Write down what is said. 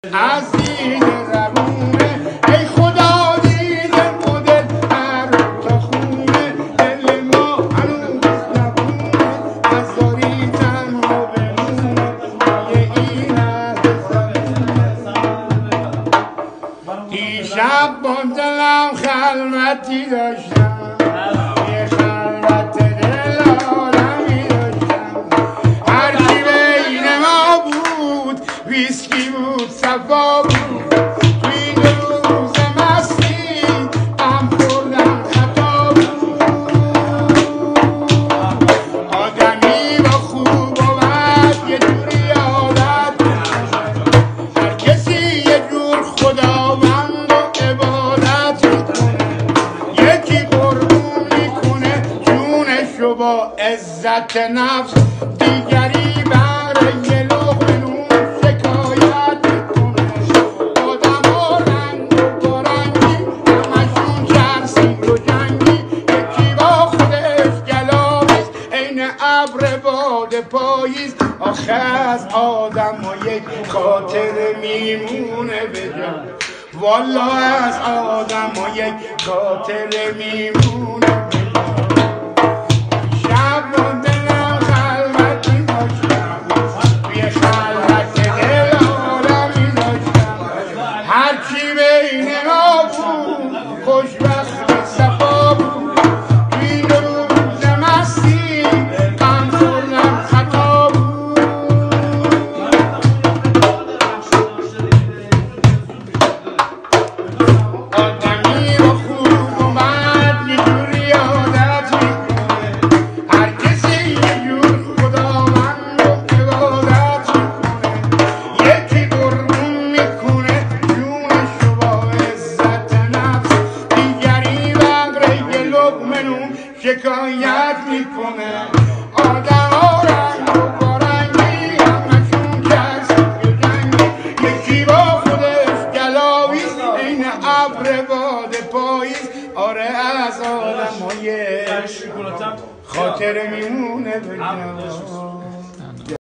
از دیده زبونه ای خدا دیده مدل هر تا خونه دل ما هنوز نبونه از داری تنها بمونه یه این از زبونه دیشب با دلم خلوتی داشتم یه خلوت دل آدمی داشتم هرچی بین ما بود ویسکی بود صفا بود توی روز مستی غم خوردم خطا بود آدمی با خوب و بد یه جوری عادت هر کسی یه جور خداوند و عبادت میکنه یکی قربون میکنه جونشو با عزت نفس دیگری برای یه لقمه نون شکایت میکنه آدما رنگ و بارنگی همشون ترسید و جنگی یکی با خودش گلاویز عین ابر باد پاییز آخه از آدم و یک خاطر میمونه بجا والا از آدم و یک خاطر میمونه هرچی بین ما بود خوشبخت صفا بود توی روز مستی غم خوردم خطا بود آدمی با خوب و بد یه جوری عادت میکنه هر کسی یه جور خداوند و عبادت میکنه یکی قربون میکنه جونشو با عزت نفس دیگری بغره یه لقمه نون شکایت میکنه آدما رنگ و بارنگی همشون کسب و جنگی یکی با خودش گلاویز عین ابر باد پاییز آره از آدم های خاطر میمونه بجا